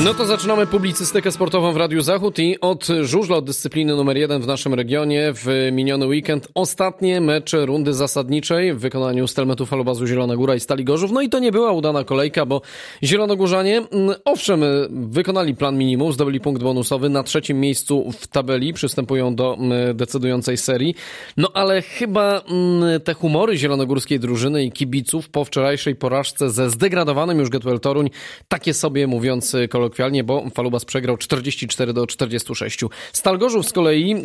No to zaczynamy publicystykę sportową w Radiu Zachód i od żużla, od dyscypliny numer 1 w naszym regionie w miniony weekend ostatnie mecze rundy zasadniczej w wykonaniu Stelmetu Falobazu Zielona Góra i Stali Gorzów. No i to nie była udana kolejka, bo zielonogórzanie owszem wykonali plan minimum, zdobyli punkt bonusowy na 3. miejscu w tabeli, przystępują do decydującej serii. No ale chyba te humory zielonogórskiej drużyny i kibiców po wczorajszej porażce ze zdegradowanym już Get Well Toruń takie sobie, mówiąc kolokwialnie, bo Falubas przegrał 44-46. Stal Gorzów z kolei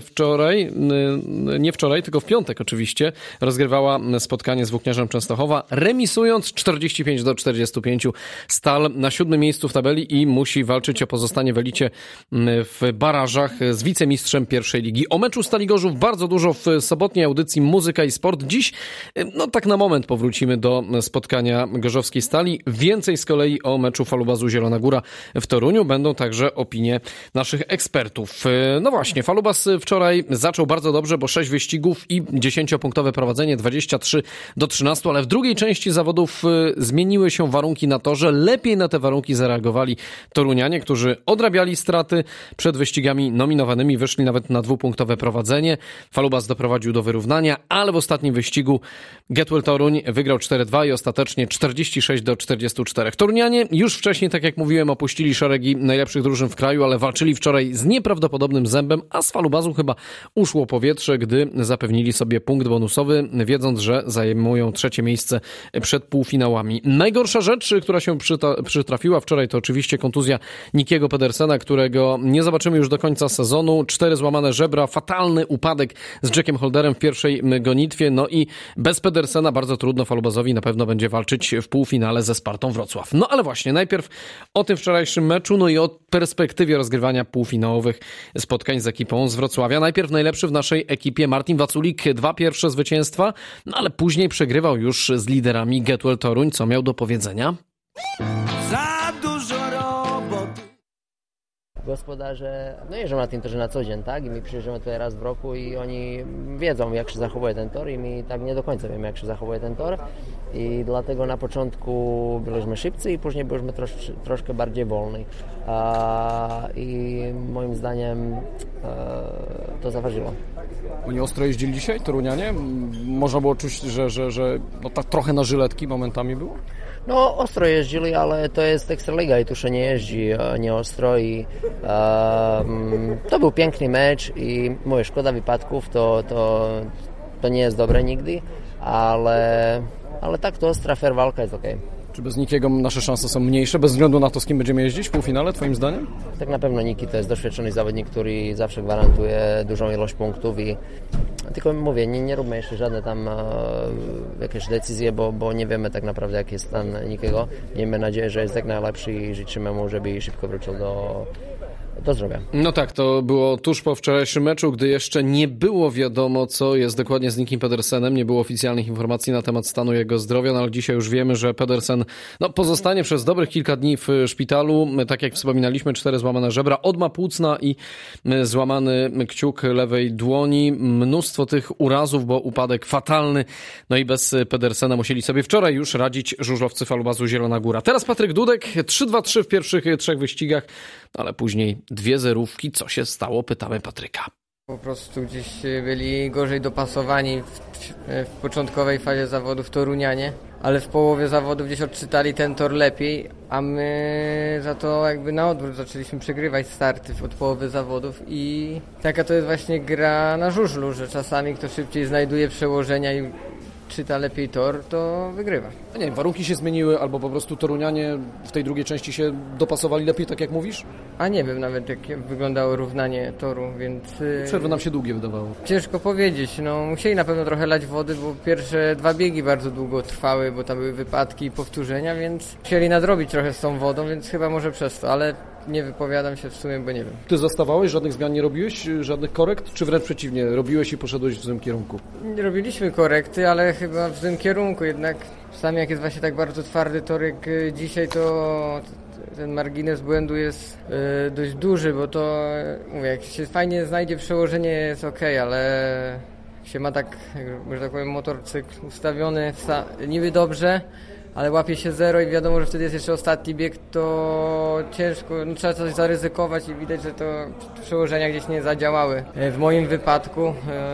tylko w piątek oczywiście, rozgrywała spotkanie z Włókniarzem Częstochowa, remisując 45-45. Stal na 7. miejscu w tabeli i musi walczyć o pozostanie w elicie w barażach z wicemistrzem pierwszej ligi. O meczu Stali Gorzów bardzo dużo w sobotniej audycji Muzyka i Sport. Dziś, tak na moment powrócimy do spotkania gorzowskiej Stali. Więcej z kolei o meczu Falubazu Zielona Góra w Toruniu. Będą także opinie naszych ekspertów. No właśnie, Falubas wczoraj zaczął bardzo dobrze, bo 6 wyścigów i 10-punktowe prowadzenie, 23-13, ale w drugiej części zawodów zmieniły się warunki na torze. Lepiej na te warunki zareagowali torunianie, którzy odrabiali straty przed wyścigami nominowanymi, wyszli nawet na 2-punktowe prowadzenie. Falubas doprowadził do wyrównania, ale w ostatnim wyścigu Get Well Toruń wygrał 4-2 i ostatecznie 46-44. Torunianie już wcześniej, tak jak mówiłem, opuścili szeregi najlepszych drużyn w kraju, ale walczyli wczoraj z nieprawdopodobnym zębem, a z Falubazu chyba uszło powietrze, gdy zapewnili sobie punkt bonusowy, wiedząc, że zajmują 3. miejsce przed półfinałami. Najgorsza rzecz, która się przytrafiła wczoraj, to oczywiście kontuzja Nikiego Pedersena, którego nie zobaczymy już do końca sezonu. 4 złamane żebra, fatalny upadek z Jackiem Holderem w pierwszej gonitwie, no i bez Pedersena bardzo trudno Falubazowi na pewno będzie walczyć w półfinale ze Spartą Wrocław. No ale właśnie, najpierw o tym wczorajszym meczu, no i o perspektywie rozgrywania półfinałowych spotkań z ekipą z Wrocławia. Najpierw najlepszy w naszej ekipie Martin Waculik, 2 pierwsze zwycięstwa, no ale później przegrywał już z liderami Get Well Toruń. Co miał do powiedzenia? Za dużo roboty. Gospodarze jeżdżą na tym torze na co dzień, tak? I my przyjeżdżamy tutaj raz w roku i oni wiedzą, jak się zachowuje ten tor i my tak nie do końca wiemy, jak się zachowuje ten tor. I dlatego na początku byliśmy szybcy i później byliśmy troszkę bardziej wolni. I moim zdaniem to zaważyło. Oni ostro jeździli dzisiaj, torunianie? Można było czuć, że no tak trochę na żyletki momentami było? No, ostro jeździli, ale to jest Ekstraliga i tu się nie jeździ nie ostro i to był piękny mecz i mówię, szkoda wypadków, to nie jest dobre nigdy, ale tak to ostra fair walka jest okej. Czy bez Nikiego nasze szanse są mniejsze, bez względu na to, z kim będziemy jeździć w półfinale, twoim zdaniem? Tak na pewno Niki to jest doświadczony zawodnik, który zawsze gwarantuje dużą ilość punktów i tylko mówię, nie róbmy jeszcze żadne tam jakieś decyzje, bo nie wiemy tak naprawdę, jaki jest stan Nikiego. Miejmy nadzieję, że jest jak najlepszy i życzymy mu, żeby szybko wrócił do zdrowia. No tak, to było tuż po wczorajszym meczu, gdy jeszcze nie było wiadomo, co jest dokładnie z Nikim Pedersenem, nie było oficjalnych informacji na temat stanu jego zdrowia, no ale dzisiaj już wiemy, że Pedersen pozostanie przez dobrych kilka dni w szpitalu. Tak jak wspominaliśmy, 4 złamane żebra, odma płucna i złamany kciuk lewej dłoni. Mnóstwo tych urazów, bo upadek fatalny. No i bez Pedersena musieli sobie wczoraj już radzić żużlowcy Falubazu Zielona Góra. Teraz Patryk Dudek, 3-2-3 w pierwszych 3 wyścigach, ale później 2 zerówki. Co się stało? Pytamy Patryka. Po prostu gdzieś byli gorzej dopasowani w początkowej fazie zawodów torunianie, ale w połowie zawodów gdzieś odczytali ten tor lepiej, a my za to jakby na odwrót zaczęliśmy przegrywać starty od połowy zawodów i taka to jest właśnie gra na żużlu, że czasami kto szybciej znajduje przełożenia i czyta lepiej tor, to wygrywa. Nie wiem, warunki się zmieniły, albo po prostu torunianie w tej drugiej części się dopasowali lepiej, tak jak mówisz? A nie wiem nawet, jak wyglądało równanie toru, więc... Przerwy nam się długie wydawało. Ciężko powiedzieć, musieli na pewno trochę lać wody, bo pierwsze 2 biegi bardzo długo trwały, bo tam były wypadki i powtórzenia, więc chcieli nadrobić trochę z tą wodą, więc chyba może przez to, ale nie wypowiadam się w sumie, bo nie wiem. Ty zostawałeś? Żadnych zmian nie robiłeś? Żadnych korekt? Czy wręcz przeciwnie, robiłeś i poszedłeś w złym kierunku? Nie robiliśmy korekty, ale chyba w złym kierunku, jednak czasami jak jest właśnie tak bardzo twardy tor jak dzisiaj, to ten margines błędu jest dość duży, bo to, mówię, jak się fajnie znajdzie przełożenie jest okej, ale jak się ma tak, że tak powiem, motorcykl ustawiony niby dobrze, ale łapie się 0 i wiadomo, że wtedy jest jeszcze ostatni bieg, to ciężko, no, trzeba coś zaryzykować i widać, że to przełożenia gdzieś nie zadziałały. W moim wypadku,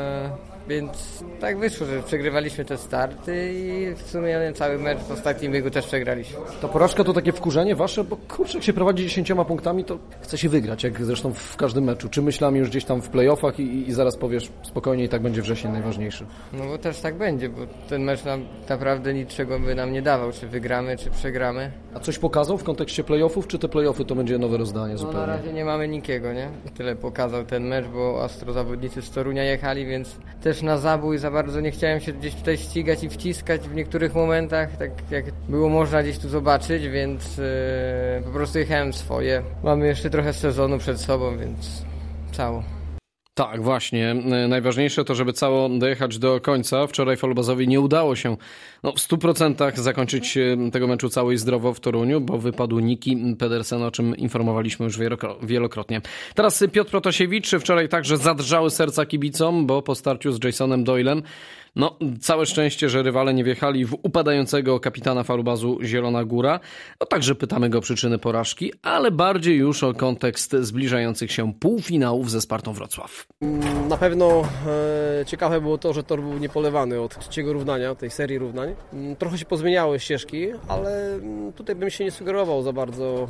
więc tak wyszło, że przegrywaliśmy te starty i w sumie cały mecz w ostatnim biegu też przegraliśmy. Ta porażka to takie wkurzenie wasze, bo kurczę, jak się prowadzi 10 punktami, to chce się wygrać, jak zresztą w każdym meczu. Czy myślałem już gdzieś tam w playoffach i zaraz powiesz spokojnie i tak będzie wrzesień najważniejszy? No bo też tak będzie, bo ten mecz nam naprawdę niczego by nam nie dawał, czy wygramy, czy przegramy. A coś pokazał w kontekście playoffów, czy te playoffy to będzie nowe rozdanie zupełnie? No na razie nie mamy nikiego, nie? Tyle pokazał ten mecz, bo ostro zawodnicy z Torunia jechali, więc też na zabój za bardzo nie chciałem się gdzieś tutaj ścigać i wciskać w niektórych momentach, tak jak było można gdzieś tu zobaczyć, więc po prostu jechałem swoje. Mamy jeszcze trochę sezonu przed sobą, więc cało. Tak, właśnie. Najważniejsze to, żeby cało dojechać do końca. Wczoraj Falubazowi nie udało się w 100% zakończyć tego meczu cało i zdrowo w Toruniu, bo wypadł Niki Pedersen, o czym informowaliśmy już wielokrotnie. Teraz Piotr Protasiewicz. Wczoraj także zadrżały serca kibicom, bo po starciu z Jasonem Doylem całe szczęście, że rywale nie wjechali w upadającego kapitana Falubazu Zielona Góra. Także pytamy go o przyczyny porażki, ale bardziej już o kontekst zbliżających się półfinałów ze Spartą Wrocław. Na pewno ciekawe było to, że tor był niepolewany od trzeciego równania, tej serii równań. Trochę się pozmieniały ścieżki, ale tutaj bym się nie sugerował za bardzo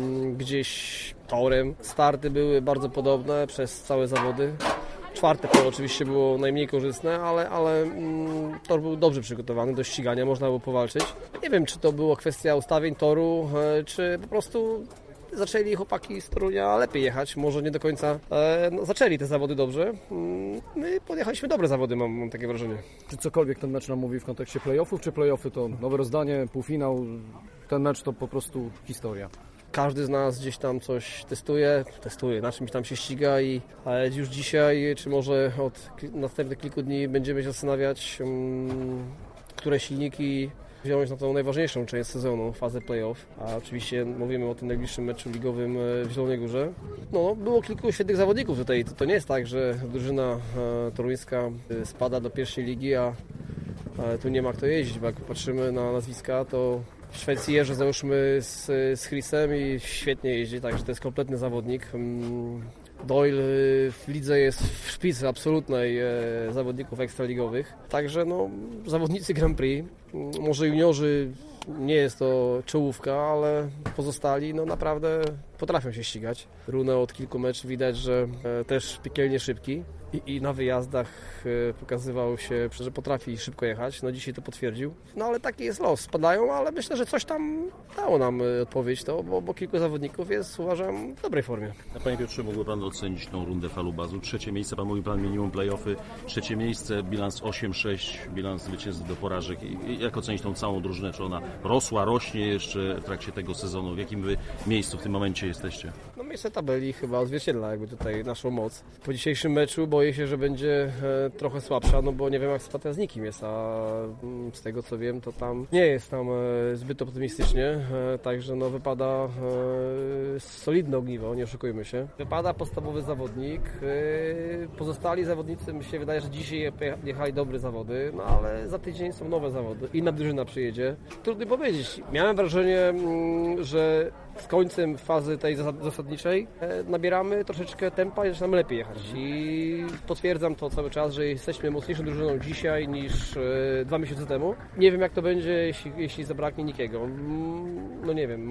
gdzieś torem. Starty były bardzo podobne przez całe zawody. Czwarte pole oczywiście było najmniej korzystne, ale tor był dobrze przygotowany do ścigania, można było powalczyć. Nie wiem, czy to była kwestia ustawień toru, czy po prostu zaczęli chłopaki z Torunia lepiej jechać. Może nie do końca zaczęli te zawody dobrze. My podjechaliśmy dobre zawody, mam takie wrażenie. Czy cokolwiek ten mecz nam mówi w kontekście playoffów, czy playoffy to nowe rozdanie, półfinał, ten mecz to po prostu historia? Każdy z nas gdzieś tam coś testuje, na czymś tam się ściga i już dzisiaj, czy może od następnych kilku dni będziemy się zastanawiać, które silniki wziąć na tą najważniejszą część sezonu, fazę playoff, a oczywiście mówimy o tym najbliższym meczu ligowym w Zielonej Górze. Było kilku świetnych zawodników tutaj, to nie jest tak, że drużyna toruńska spada do pierwszej ligi, a tu nie ma kto jeździć, bo jak patrzymy na nazwiska, to w Szwecji jeżdżę załóżmy z Chrisem i świetnie jeździ, także to jest kompletny zawodnik. Doyle w lidze jest w szpicy absolutnej zawodników ekstraligowych. Także zawodnicy Grand Prix, może juniorzy nie jest to czołówka, ale pozostali naprawdę potrafią się ścigać. Rune od kilku meczów widać, że też piekielnie szybki i na wyjazdach pokazywał się, że potrafi szybko jechać. Dzisiaj to potwierdził. Ale taki jest los. Spadają, ale myślę, że coś tam dało nam odpowiedź to, bo kilku zawodników jest, uważam, w dobrej formie. Panie Piotrze, mógłby Pan ocenić tą rundę Falubazu? Trzecie miejsce, Pan mówił, Pan minimum play-offy. Trzecie miejsce, bilans 8-6, bilans zwycięstw do porażek. I jak ocenić tą całą drużynę? Czy ona rosła, rośnie jeszcze w trakcie tego sezonu? W jakim Wy miejscu w tym momencie jesteście? Miejsce tabeli chyba odzwierciedla jakby tutaj naszą moc. Po dzisiejszym meczu boję się, że będzie trochę słabsza, bo nie wiem jak sytuacja z nikim jest, a z tego co wiem, to tam nie jest tam zbyt optymistycznie, także wypada solidne ogniwo, nie oszukujmy się. Wypada podstawowy zawodnik, pozostali zawodnicy mi się wydaje, że dzisiaj jechali dobre zawody, ale za tydzień są nowe zawody, inna drużyna przyjedzie. Trudno powiedzieć, miałem wrażenie, że z końcem fazy tej zasadniczej nabieramy troszeczkę tempa i zaczynamy lepiej jechać. I potwierdzam to cały czas, że jesteśmy mocniejszą drużyną dzisiaj niż 2 miesiące temu. Nie wiem jak to będzie, jeśli zabraknie Nikiego. Nie wiem,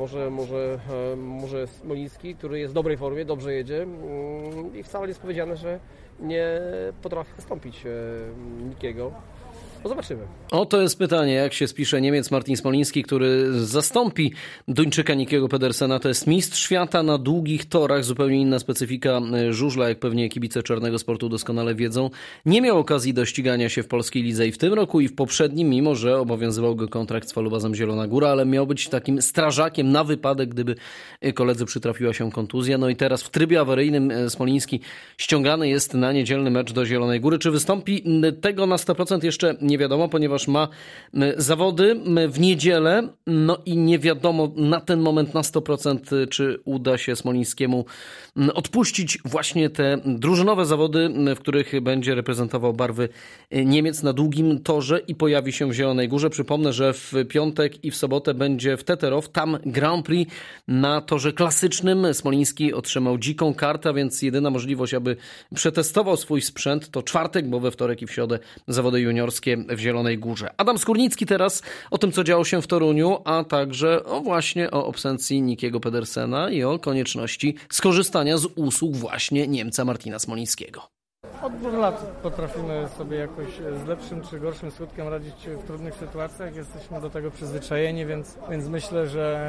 może Smoliński, który jest w dobrej formie, dobrze jedzie i wcale nie jest powiedziane, że nie potrafi zastąpić Nikiego. Zobaczymy. To jest pytanie, jak się spisze Niemiec Martin Smoliński, który zastąpi Duńczyka Nikiego Pedersena. To jest mistrz świata na długich torach, zupełnie inna specyfika żużla, jak pewnie kibice czarnego sportu doskonale wiedzą. Nie miał okazji do ścigania się w polskiej lidze i w tym roku, i w poprzednim, mimo że obowiązywał go kontrakt z Falubazem Zielona Góra, ale miał być takim strażakiem na wypadek, gdyby koledzy przytrafiła się kontuzja. I teraz w trybie awaryjnym Smoliński ściągany jest na niedzielny mecz do Zielonej Góry. Czy wystąpi, tego na 100% jeszcze nie wiadomo, ponieważ ma zawody w niedzielę, no i nie wiadomo na ten moment na 100%, czy uda się Smolińskiemu odpuścić właśnie te drużynowe zawody, w których będzie reprezentował barwy Niemiec na długim torze i pojawi się w Zielonej Górze. Przypomnę, że w piątek i w sobotę będzie w Teterow, tam Grand Prix na torze klasycznym. Smoliński otrzymał dziką kartę, a więc jedyna możliwość, aby przetestował swój sprzęt, to czwartek, bo we wtorek i w środę zawody juniorskie w Zielonej Górze. Adam Skórnicki teraz o tym, co działo się w Toruniu, a także właśnie o absencji Nickiego Pedersena i o konieczności skorzystania z usług właśnie Niemca Martina Smolińskiego. Od 2 lat potrafimy sobie jakoś z lepszym czy gorszym skutkiem radzić w trudnych sytuacjach. Jesteśmy do tego przyzwyczajeni, więc myślę,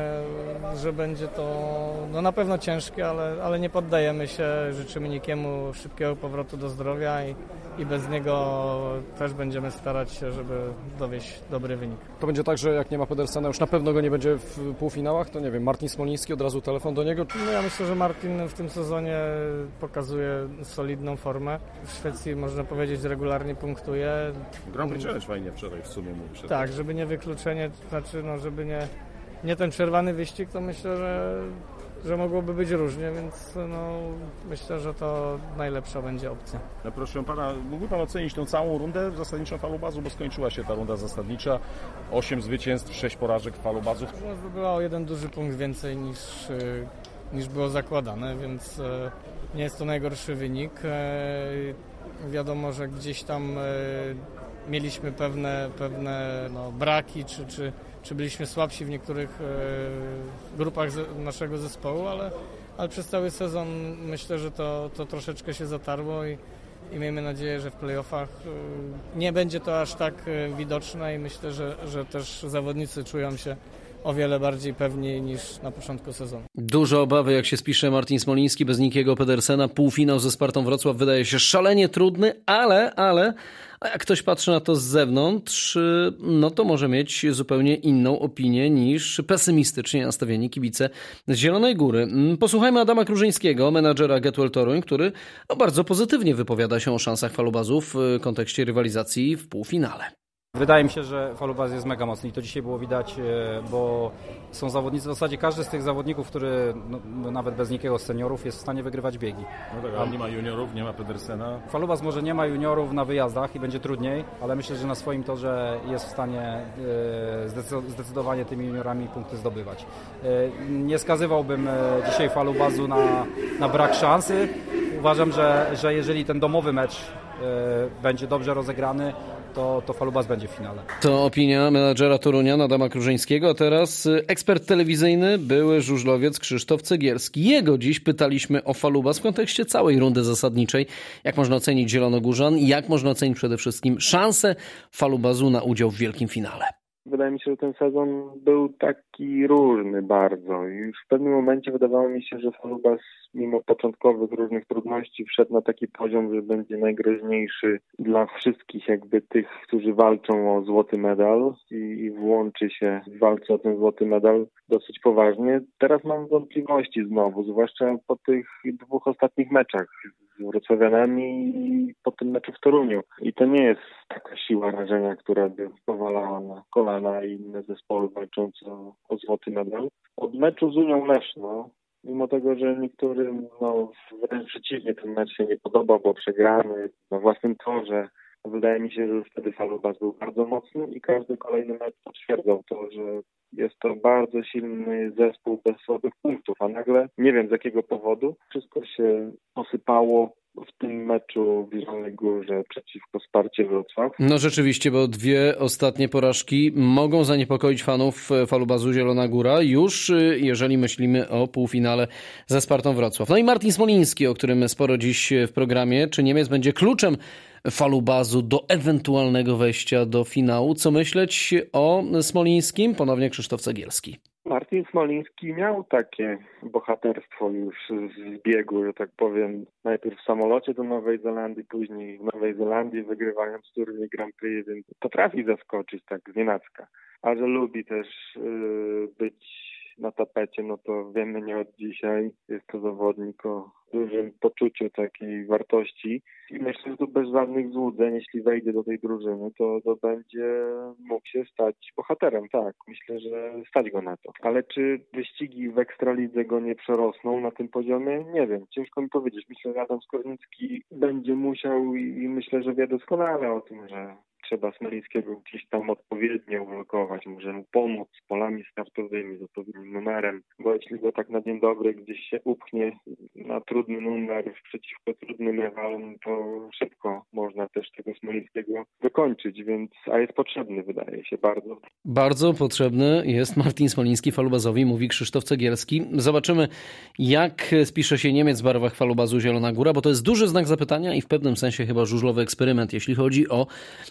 że będzie to na pewno ciężkie, ale nie poddajemy się. Życzymy Nickiemu szybkiego powrotu do zdrowia i bez niego też będziemy starać się, żeby dowieść dobry wynik. To będzie tak, że jak nie ma Pedersena, już na pewno go nie będzie w półfinałach, to nie wiem, Martin Smoliński, od razu telefon do niego? No ja myślę, że Martin w tym sezonie pokazuje solidną formę. W Szwecji, można powiedzieć, regularnie punktuje. Grand Prix Challenge fajnie wczoraj w sumie mówisz. Tak, żeby nie wykluczenie, to znaczy żeby nie ten przerwany wyścig, to myślę, że mogłoby być różnie, więc myślę, że to najlepsza będzie opcja. No proszę pana, mógłby pan ocenić tę całą rundę zasadniczą falubazu, bo skończyła się ta runda zasadnicza. 8 zwycięstw, 6 porażek falubazów. Zdobyła o 1 duży punkt więcej niż było zakładane, więc nie jest to najgorszy wynik. Wiadomo, że gdzieś tam mieliśmy pewne braki, czy byliśmy słabsi w niektórych grupach naszego zespołu, ale przez cały sezon myślę, że to troszeczkę się zatarło i miejmy nadzieję, że w play-offach nie będzie to aż tak widoczne i myślę, że też zawodnicy czują się o wiele bardziej pewni niż na początku sezonu. Duże obawy, jak się spisze Martin Smoliński bez Nickiego Pedersena. Półfinał ze Spartą Wrocław wydaje się szalenie trudny, ale a jak ktoś patrzy na to z zewnątrz, no to może mieć zupełnie inną opinię niż pesymistycznie nastawieni kibice z Zielonej Góry. Posłuchajmy Adama Krużyńskiego, menadżera Getwell Toruń, który bardzo pozytywnie wypowiada się o szansach falubazów w kontekście rywalizacji w półfinale. Wydaje mi się, że falubaz jest mega mocny i to dzisiaj było widać, bo są zawodnicy, w zasadzie każdy z tych zawodników, który nawet bez nikiego z seniorów jest w stanie wygrywać biegi. No tak, ale nie ma juniorów, nie ma Pedersena. Falubaz może nie ma juniorów na wyjazdach i będzie trudniej, ale myślę, że na swoim torze jest w stanie zdecydowanie tymi juniorami punkty zdobywać. Nie skazywałbym dzisiaj falubazu na brak szansy. Uważam, że jeżeli ten domowy mecz będzie dobrze rozegrany, to falubaz będzie w finale. To opinia menadżera Torunia Adama Krużyńskiego, a teraz ekspert telewizyjny, były żużlowiec Krzysztof Cegielski. Jego dziś pytaliśmy o falubaz w kontekście całej rundy zasadniczej. Jak można ocenić Zielonogórzan i jak można ocenić przede wszystkim szansę falubazu na udział w wielkim finale. Wydaje mi się, że ten sezon był taki różny bardzo. Już w pewnym momencie wydawało mi się, że falubaz mimo początkowych różnych trudności wszedł na taki poziom, że będzie najgroźniejszy dla wszystkich tych, którzy walczą o złoty medal i włączy się w walce o ten złoty medal dosyć poważnie. Teraz mam wątpliwości znowu, zwłaszcza po tych 2 ostatnich meczach z wrocławianami i po tym meczu w Toruniu. I to nie jest taka siła rażenia, która by powalała na kolana i inne zespoły walczące o złoty medal. Od meczu z Unią Leszno, mimo tego, że niektórym wręcz przeciwnie ten mecz się nie podobał, bo przegrany na własnym torze, wydaje mi się, że już wtedy falubaz był bardzo mocny i każdy kolejny mecz potwierdzał to, że jest to bardzo silny zespół bez słabych punktów, a nagle, nie wiem z jakiego powodu, wszystko się posypało w tym meczu w Zielonej Górze przeciwko Sparcie Wrocław. No rzeczywiście, bo 2 ostatnie porażki mogą zaniepokoić fanów falubazu Zielona Góra już, jeżeli myślimy o półfinale ze Spartą Wrocław. No i Martin Smoliński, o którym sporo dziś w programie. Czy Niemiec będzie kluczem falubazu do ewentualnego wejścia do finału? Co myśleć o Smolińskim? Ponownie Krzysztof Cegielski. Martin Smoliński miał takie bohaterstwo już z biegu, że tak powiem, najpierw w samolocie do Nowej Zelandii, później w Nowej Zelandii wygrywając turniej Grand Prix, więc potrafi zaskoczyć tak znienacka, a że lubi też być na tapecie, no to wiemy nie od dzisiaj. Jest to zawodnik o dużym poczuciu takiej wartości i myślę, że to bez żadnych złudzeń, jeśli wejdzie do tej drużyny, to będzie mógł się stać bohaterem, tak. Myślę, że stać go na to. Ale czy wyścigi w Ekstralidze go nie przerosną na tym poziomie? Nie wiem, ciężko mi powiedzieć. Myślę, że Adam Skowroński będzie musiał i myślę, że wie doskonale o tym, że trzeba Smolińskiego gdzieś tam odpowiednio ulokować, może mu pomóc z polami startowymi, z odpowiednim numerem, bo jeśli go tak na dzień dobry gdzieś się upchnie na trudny numer przeciwko trudnym rywalom, to szybko można też tego Smolińskiego wykończyć, a jest potrzebny, wydaje się, bardzo. Bardzo potrzebny jest Martin Smoliński falubazowi, mówi Krzysztof Cegielski. Zobaczymy, jak spisze się Niemiec w barwach falubazu Zielona Góra, bo to jest duży znak zapytania i w pewnym sensie chyba żużlowy eksperyment, jeśli chodzi o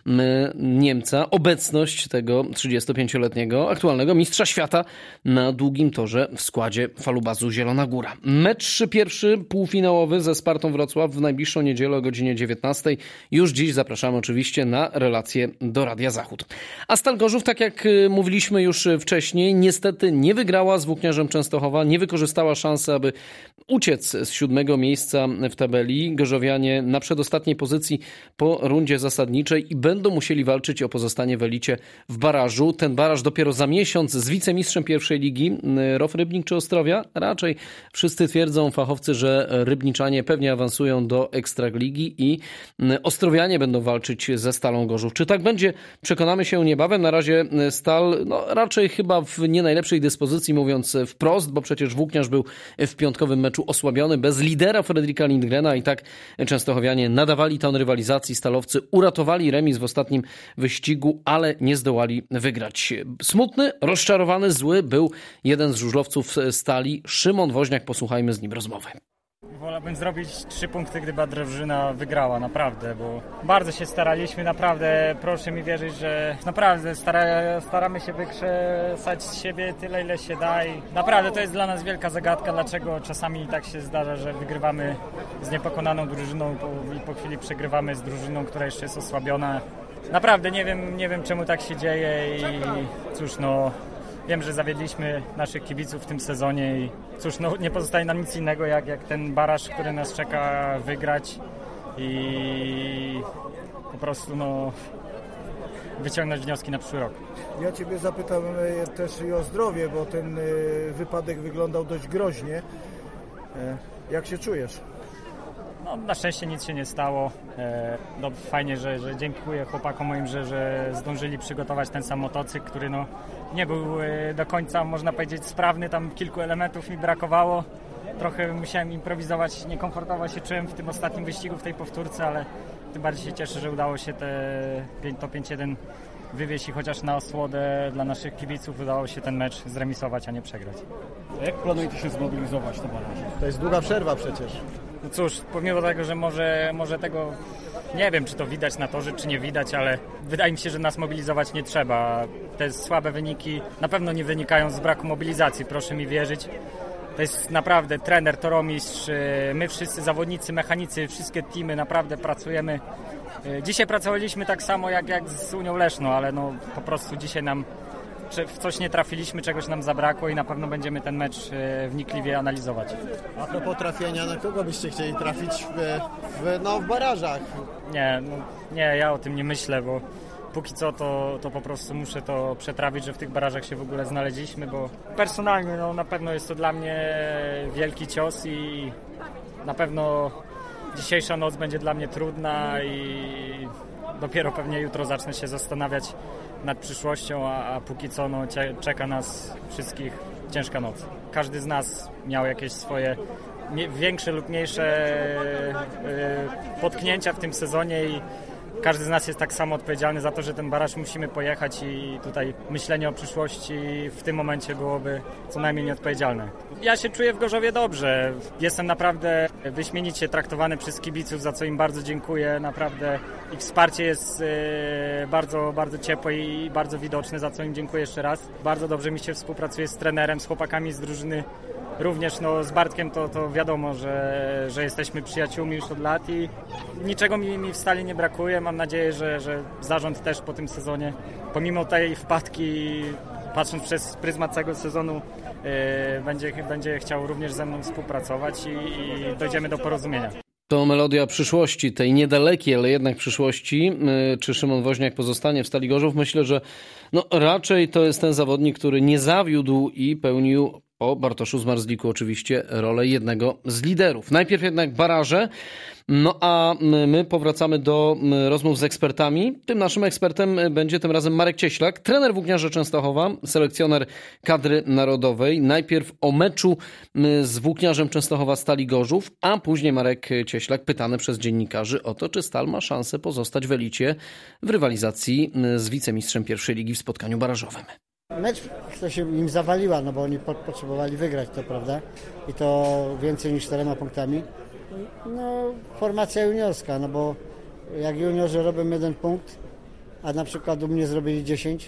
Niemca, obecność tego 35-letniego aktualnego mistrza świata na długim torze w składzie falubazu Zielona Góra. Mecz pierwszy półfinałowy ze Spartą Wrocław w najbliższą niedzielę o godzinie 19. Już dziś zapraszamy oczywiście na relację do Radia Zachód. A Stal Gorzów, tak jak mówiliśmy już wcześniej, niestety nie wygrała z Włókniarzem Częstochowa, nie wykorzystała szansy, aby uciec z 7. miejsca w tabeli. Gorzowianie na przedostatniej pozycji po rundzie zasadniczej i będą musieli walczyć o pozostanie w elicie w barażu. Ten baraż dopiero za miesiąc z wicemistrzem pierwszej ligi. ROF Rybnik czy Ostrowia? Raczej wszyscy twierdzą, fachowcy, że Rybniczanie pewnie awansują do Ekstraligi i Ostrowianie będą walczyć ze Stalą Gorzów. Czy tak będzie? Przekonamy się niebawem. Na razie Stal raczej chyba w nie najlepszej dyspozycji, mówiąc wprost, bo przecież Włókniarz był w piątkowym meczu osłabiony. Bez lidera Fredrika Lindgrena i tak Częstochowianie nadawali ton rywalizacji. Stalowcy uratowali remis w ostatnim wyścigu, ale nie zdołali wygrać. Smutny, rozczarowany, zły był jeden z żużlowców Stali, Szymon Woźniak. Posłuchajmy z nim rozmowy. Wolałbym zrobić 3 punkty, gdyby drużyna wygrała, naprawdę, bo bardzo się staraliśmy, naprawdę, proszę mi wierzyć, że naprawdę staramy się wykrzesać z siebie tyle, ile się da i naprawdę to jest dla nas wielka zagadka, dlaczego czasami tak się zdarza, że wygrywamy z niepokonaną drużyną i po chwili przegrywamy z drużyną, która jeszcze jest osłabiona. Naprawdę nie wiem czemu tak się dzieje i cóż, wiem, że zawiedliśmy naszych kibiców w tym sezonie i cóż, nie pozostaje nam nic innego jak ten baraż, który nas czeka, wygrać i po prostu wyciągnąć wnioski na przyszły rok. Ja Ciebie zapytam też i o zdrowie, bo ten wypadek wyglądał dość groźnie. Jak się czujesz? Na szczęście nic się nie stało. Fajnie, że dziękuję chłopakom moim, że zdążyli przygotować ten sam motocykl, który nie był do końca, można powiedzieć, sprawny. Tam kilku elementów mi brakowało. Trochę musiałem improwizować, niekomfortowo się czułem w tym ostatnim wyścigu, w tej powtórce, ale tym bardziej się cieszę, że udało się to 5-1 wywieźć i chociaż na osłodę dla naszych kibiców udało się ten mecz zremisować, a nie przegrać. Jak planujecie się zmobilizować na barażu? To jest długa przerwa przecież. No cóż, pomimo tego, że może tego nie wiem, czy to widać na torze, czy nie widać, ale wydaje mi się, że nas mobilizować nie trzeba. Te słabe wyniki na pewno nie wynikają z braku mobilizacji, proszę mi wierzyć. To jest naprawdę trener, toromistrz, my wszyscy zawodnicy, mechanicy, wszystkie teamy naprawdę pracujemy. Dzisiaj pracowaliśmy tak samo jak z Unią Leszno, ale po prostu dzisiaj nam w coś nie trafiliśmy, czegoś nam zabrakło i na pewno będziemy ten mecz wnikliwie analizować. A propos trafienia, na kogo byście chcieli trafić w barażach? Nie, ja o tym nie myślę, bo póki co to po prostu muszę to przetrawić, że w tych barażach się w ogóle znaleźliśmy, bo personalnie na pewno jest to dla mnie wielki cios i na pewno dzisiejsza noc będzie dla mnie trudna i dopiero pewnie jutro zacznę się zastanawiać nad przyszłością, a póki co czeka nas wszystkich ciężka noc. Każdy z nas miał jakieś swoje większe lub mniejsze potknięcia w tym sezonie i każdy z nas jest tak samo odpowiedzialny za to, że ten baraż musimy pojechać i tutaj myślenie o przyszłości w tym momencie byłoby co najmniej nieodpowiedzialne. Ja się czuję w Gorzowie dobrze. Jestem naprawdę wyśmienicie traktowany przez kibiców, za co im bardzo dziękuję. Naprawdę ich wsparcie jest bardzo, bardzo ciepłe i bardzo widoczne, za co im dziękuję jeszcze raz. Bardzo dobrze mi się współpracuje z trenerem, z chłopakami z drużyny. Również z Bartkiem to wiadomo, że jesteśmy przyjaciółmi już od lat i niczego mi w Stali nie brakuje. Mam nadzieję, że zarząd też po tym sezonie, pomimo tej wpadki, patrząc przez pryzmat całego sezonu, będzie chciał również ze mną współpracować i dojdziemy do porozumienia. To melodia przyszłości, tej niedalekiej, ale jednak przyszłości. Czy Szymon Woźniak pozostanie w Stali Gorzów? Myślę, że raczej to jest ten zawodnik, który nie zawiódł i pełnił po Bartoszu Zmarzliku oczywiście rolę jednego z liderów. Najpierw jednak baraże, a my powracamy do rozmów z ekspertami. Tym naszym ekspertem będzie tym razem Marek Cieślak, trener Włókniarzy Częstochowa, selekcjoner kadry narodowej. Najpierw o meczu z Włókniarzem Częstochowa Stali Gorzów, a później Marek Cieślak pytany przez dziennikarzy o to, czy Stal ma szansę pozostać w elicie w rywalizacji z wicemistrzem pierwszej ligi w spotkaniu barażowym. Mecz to się im zawaliła, bo oni potrzebowali wygrać, to prawda, i to więcej niż 4 punktami. Formacja juniorska, bo jak juniorzy robią 1 punkt, a na przykład u mnie zrobili 10,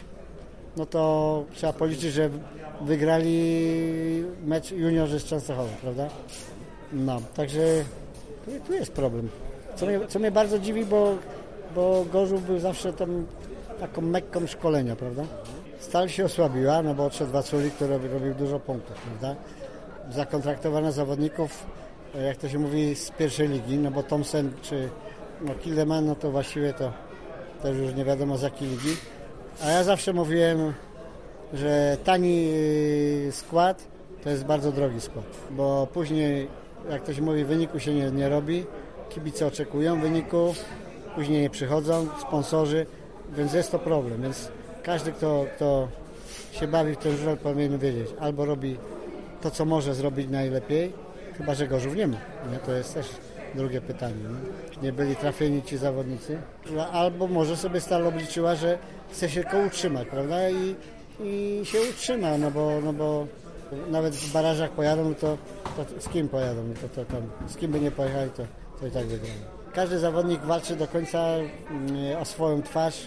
to trzeba policzyć, że wygrali mecz juniorzy z Częstochowa, prawda? Także tu jest problem. Co mnie bardzo dziwi, bo Gorzów był zawsze taką mekką szkolenia, prawda? Stal się osłabiła, bo odszedł Waculi, który robił dużo punktów, prawda? Zakontraktowano zawodników, jak to się mówi, z pierwszej ligi, bo Thompson czy Kildeman, to właściwie to też już nie wiadomo z jakiej ligi. A ja zawsze mówiłem, że tani skład to jest bardzo drogi skład, bo później, jak to się mówi, wyniku się nie robi, kibice oczekują wyników, później nie przychodzą, sponsorzy, więc jest to problem, więc każdy, kto się bawi w ten żużel, powinien wiedzieć, albo robi to, co może zrobić najlepiej, chyba że Gorzów nie ma. To jest też drugie pytanie. Nie byli trafieni ci zawodnicy, albo może sobie Stal obliczyła, że chce się tylko utrzymać, prawda? I się utrzyma, bo nawet w barażach pojadą, to z kim pojadą? To tam, z kim by nie pojechali, to i tak wygrają. Każdy zawodnik walczy do końca o swoją twarz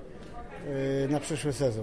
na przyszły sezon.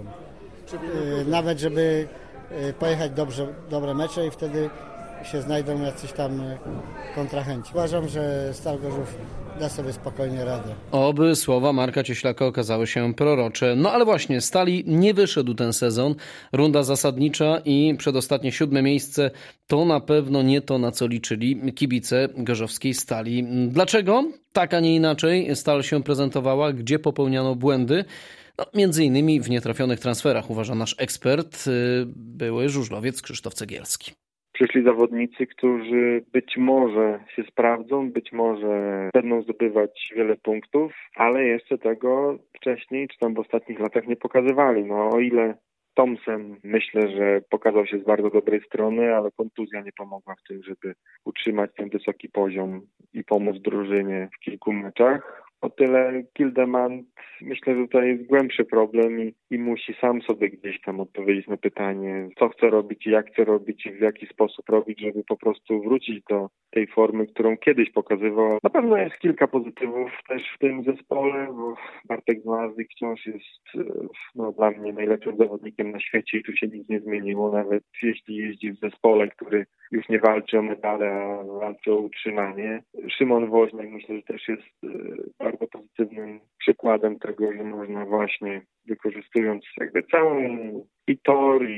Nawet żeby pojechać dobre mecze i wtedy się znajdą jacyś tam kontrahenci. Uważam, że Stal Gorzów da sobie spokojnie radę. Oby słowa Marka Cieślaka okazały się prorocze. Ale właśnie, Stali nie wyszedł ten sezon. Runda zasadnicza i przedostatnie 7. miejsce to na pewno nie to, na co liczyli kibice gorzowskiej Stali. Dlaczego? Tak, a nie inaczej Stal się prezentowała, gdzie popełniano błędy. Między innymi w nietrafionych transferach, uważa nasz ekspert, były żużlowiec Krzysztof Cegielski. Przyszli zawodnicy, którzy być może się sprawdzą, być może będą zdobywać wiele punktów, ale jeszcze tego wcześniej, czy tam w ostatnich latach nie pokazywali. O ile Thompson myślę, że pokazał się z bardzo dobrej strony, ale kontuzja nie pomogła w tym, żeby utrzymać ten wysoki poziom i pomóc drużynie w kilku meczach. O tyle Kildeman, myślę, że tutaj jest głębszy problem i musi sam sobie gdzieś tam odpowiedzieć na pytanie, co chce robić i jak chce robić i w jaki sposób robić, żeby po prostu wrócić do tej formy, którą kiedyś pokazywał. Na pewno jest kilka pozytywów też w tym zespole, bo Bartek Zmarzlik wciąż jest dla mnie najlepszym zawodnikiem na świecie i tu się nic nie zmieniło, nawet jeśli jeździ w zespole, który już nie walczy o medale, a walczy o utrzymanie. Szymon Woźniak myślę, że też jest bardzo pozytywnym przykładem tego, że można właśnie wykorzystując całą i tor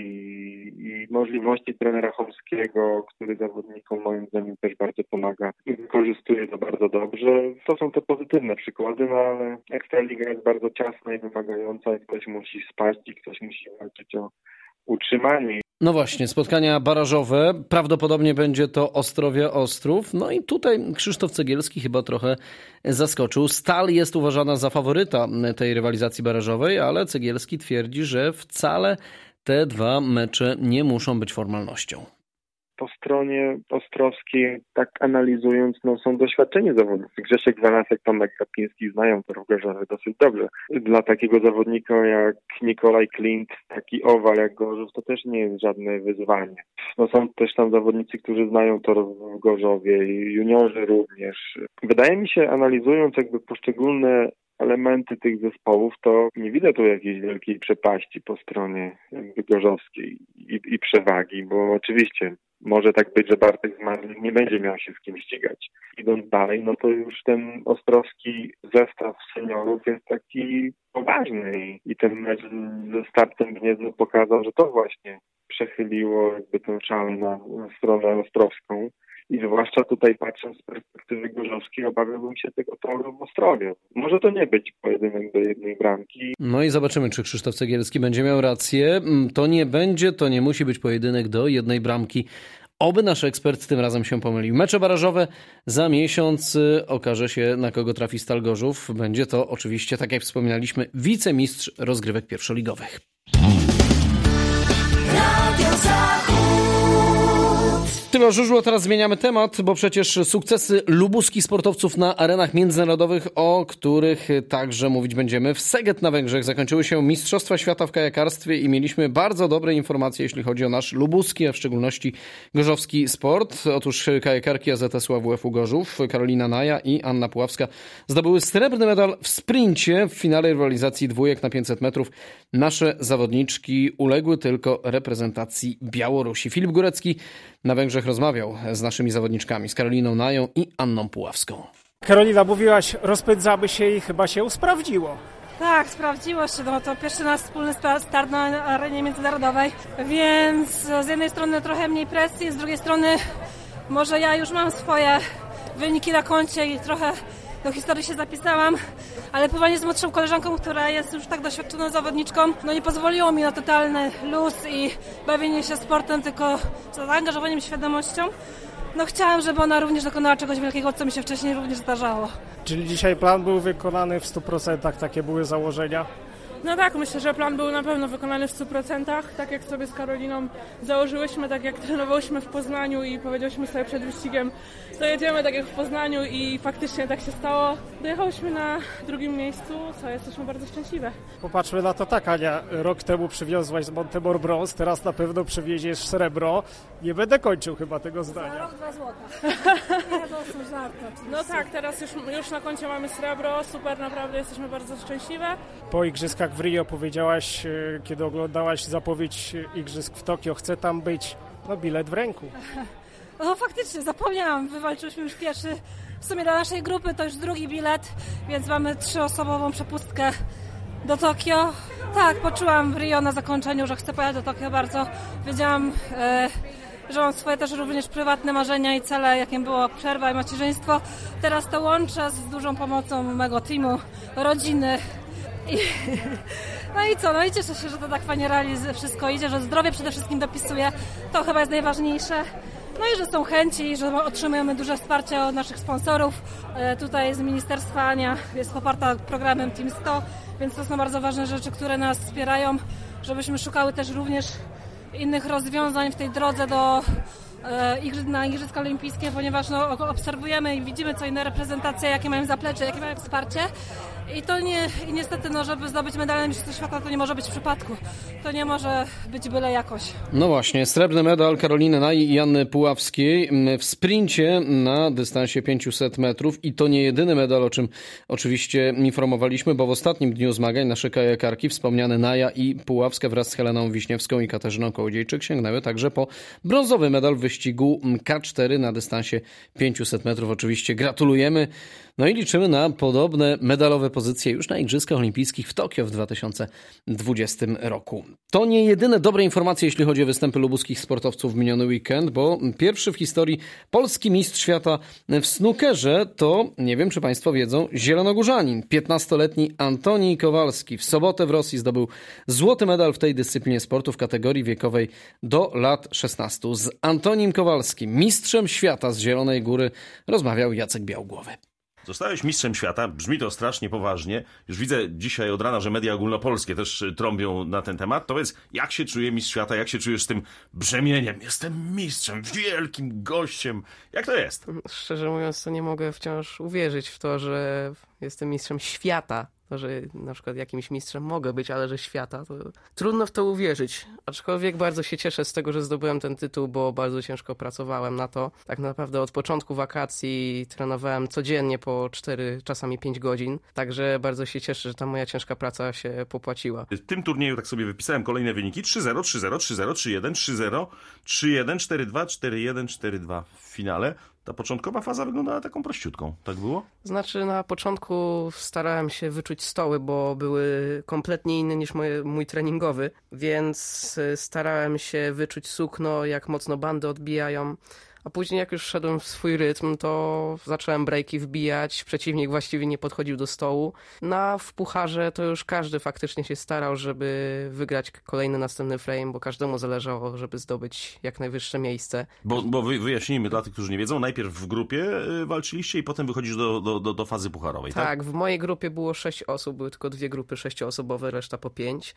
i możliwości trenera Chomskiego, który zawodnikom moim zdaniem też bardzo pomaga i wykorzystuje to bardzo dobrze. To są te pozytywne przykłady, ale Ekstraliga jest bardzo ciasna i wymagająca i ktoś musi spaść i ktoś musi walczyć o utrzymanie. Właśnie, spotkania barażowe. Prawdopodobnie będzie to Ostrowia-Ostrów. I tutaj Krzysztof Cegielski chyba trochę zaskoczył. Stal jest uważana za faworyta tej rywalizacji barażowej, ale Cegielski twierdzi, że wcale te 2 mecze nie muszą być formalnością. Po stronie ostrowskiej, tak analizując, są doświadczeni zawodnicy. Grzesiek Zanasek, Tomek Kapiński znają to w Gorzowie dosyć dobrze. Dla takiego zawodnika jak Nikolaj Klint, taki owal jak Gorzów, to też nie jest żadne wyzwanie. Są też tam zawodnicy, którzy znają to w Gorzowie i juniorzy również. Wydaje mi się, analizując poszczególne elementy tych zespołów, to nie widzę tu jakiejś wielkiej przepaści po stronie gorzowskiej i przewagi, bo oczywiście może tak być, że Bartek Zmarzlik nie będzie miał się z kim ścigać. Idąc dalej, no to już ten ostrowski zestaw seniorów jest taki poważny i ten mecz ze Startem Gniezno pokazał, że to właśnie przechyliło jakby tę szalę na stronę ostrowską. I zwłaszcza tutaj patrząc z perspektywy gorzowskiej, obawiałbym się tego toru w Ostrowie. Może to nie być pojedynek do jednej bramki. No i zobaczymy, czy Krzysztof Cegielski będzie miał rację. To nie musi być pojedynek do jednej bramki. Oby nasz ekspert tym razem się pomylił. Mecze barażowe za miesiąc okaże się, na kogo trafi Stal Gorzów. Będzie to oczywiście, tak jak wspominaliśmy, wicemistrz rozgrywek pierwszoligowych. Radio Zachód. Tyle żużlu, teraz zmieniamy temat, bo przecież sukcesy lubuskich sportowców na arenach międzynarodowych, o których także mówić będziemy. W Szeged na Węgrzech zakończyły się Mistrzostwa Świata w kajakarstwie i mieliśmy bardzo dobre informacje, jeśli chodzi o nasz lubuski, a w szczególności gorzowski sport. Otóż kajakarki AZS WF-u Gorzów, Karolina Naja i Anna Puławska zdobyły srebrny medal w sprincie w finale rywalizacji dwójek na 500 metrów. Nasze zawodniczki uległy tylko reprezentacji Białorusi. Filip Górecki na Węgrzech rozmawiał z naszymi zawodniczkami, z Karoliną Nają i Anną Puławską. Karolina, mówiłaś, rozpędzamy się i chyba się sprawdziło. Tak, sprawdziło się. No to pierwszy nasz wspólny start na arenie międzynarodowej, więc z jednej strony trochę mniej presji, z drugiej strony może ja już mam swoje wyniki na koncie i trochę do historii się zapisałam, ale pływanie z młodszą koleżanką, która jest już tak doświadczoną zawodniczką, no nie pozwoliło mi na totalny luz i bawienie się sportem, tylko z zaangażowaniem, świadomością. No chciałam, żeby ona również dokonała czegoś wielkiego, co mi się wcześniej również zdarzało. Czyli dzisiaj plan był wykonany w 100%, takie były założenia? No tak, myślę, że plan był na pewno wykonany w 100%, tak jak sobie z Karoliną założyłyśmy, tak jak trenowałyśmy w Poznaniu i powiedziałyśmy sobie przed wyścigiem, to jedziemy tak jak w Poznaniu i faktycznie tak się stało. Dojechałyśmy na drugim miejscu, co jesteśmy bardzo szczęśliwe. Popatrzmy na to tak, Ania, rok temu przywiozłaś z Montemor brąz, teraz na pewno przywieziesz srebro. Nie będę kończył chyba tego zdania. Za rok 2 złota. Nie, to są żarty oczywiście. No tak, teraz już na koncie mamy srebro, super, naprawdę jesteśmy bardzo szczęśliwe. Po igrzyskach w Rio powiedziałaś, kiedy oglądałaś zapowiedź igrzysk w Tokio, chcę tam być, no bilet w ręku. No faktycznie, zapomniałam, wywalczyliśmy już pierwszy, w sumie dla naszej grupy to już drugi bilet, więc mamy 3-osobową przepustkę do Tokio. Tak, poczułam w Rio na zakończeniu, że chcę pojechać do Tokio bardzo. Wiedziałam, że mam swoje też również prywatne marzenia i cele, jakim było przerwa i macierzyństwo. Teraz to łączę z dużą pomocą mego teamu, rodziny. No i co, no i cieszę się, że to tak fajnie wszystko idzie, że zdrowie przede wszystkim dopisuje, to chyba jest najważniejsze. No i że są chęci, że otrzymujemy duże wsparcie od naszych sponsorów. Tutaj z Ministerstwa Ania jest poparta programem Team 100, więc to są bardzo ważne rzeczy, które nas wspierają, żebyśmy szukały też również innych rozwiązań w tej drodze na Igrzyska Olimpijskie, ponieważ no, obserwujemy i widzimy co inne reprezentacje, jakie mają zaplecze, jakie mają wsparcie. I niestety, no, żeby zdobyć medal na Mistrzostwach Świata, to nie może być w przypadku. To nie może być byle jakoś. No właśnie, srebrny medal Karoliny Naj i Anny Puławskiej w sprincie na dystansie 500 metrów. I to nie jedyny medal, o czym oczywiście informowaliśmy, bo w ostatnim dniu zmagań nasze kajakarki, wspomniane Naja i Puławska wraz z Heleną Wiśniewską i Katarzyną Kołodziejczyk sięgnęły także po brązowy medal w wyścigu K4 na dystansie 500 metrów. Oczywiście gratulujemy. No i liczymy na podobne medalowe pozycje już na Igrzyskach Olimpijskich w Tokio w 2020 roku. To nie jedyne dobre informacje, jeśli chodzi o występy lubuskich sportowców w miniony weekend, bo pierwszy w historii polski mistrz świata w snookerze to, nie wiem czy Państwo wiedzą, zielonogórzanin. 15-letni Antoni Kowalski w sobotę w Rosji zdobył złoty medal w tej dyscyplinie sportu w kategorii wiekowej do lat 16. Z Antonim Kowalskim, mistrzem świata z Zielonej Góry, rozmawiał Jacek Białgłowy. Zostałeś mistrzem świata, brzmi to strasznie poważnie. Już widzę dzisiaj od rana, że media ogólnopolskie też trąbią na ten temat. To powiedz, jak się czuje mistrz świata, jak się czujesz z tym brzemieniem? Jestem mistrzem, wielkim gościem. Jak to jest? Szczerze mówiąc, to nie mogę wciąż uwierzyć w to, że jestem mistrzem świata. To, że na przykład jakimś mistrzem mogę być, ale że świata, to trudno w to uwierzyć. Aczkolwiek bardzo się cieszę z tego, że zdobyłem ten tytuł, bo bardzo ciężko pracowałem na to. Tak naprawdę od początku wakacji trenowałem codziennie po 4, czasami 5 godzin. Także bardzo się cieszę, że ta moja ciężka praca się popłaciła. W tym turnieju tak sobie wypisałem kolejne wyniki. 3-0, 3-0, 3-0, 3-1, 3-0, 3-1, 4-2, 4-1, 4-2 w finale. Ta początkowa faza wyglądała taką prościutką. Tak było? Znaczy na początku starałem się wyczuć stoły, bo były kompletnie inne niż mój treningowy, więc starałem się wyczuć sukno, jak mocno bandy odbijają. A później jak już wszedłem w swój rytm, to zacząłem breaki wbijać, przeciwnik właściwie nie podchodził do stołu. W pucharze to już każdy faktycznie się starał, żeby wygrać kolejny następny frame, bo każdemu zależało, żeby zdobyć jak najwyższe miejsce. Bo wyjaśnijmy dla tych, którzy nie wiedzą, najpierw w grupie walczyliście i potem wychodzisz do fazy pucharowej, tak? Tak, w mojej grupie było 6 osób, były tylko 2 grupy 6-osobowe, reszta po 5.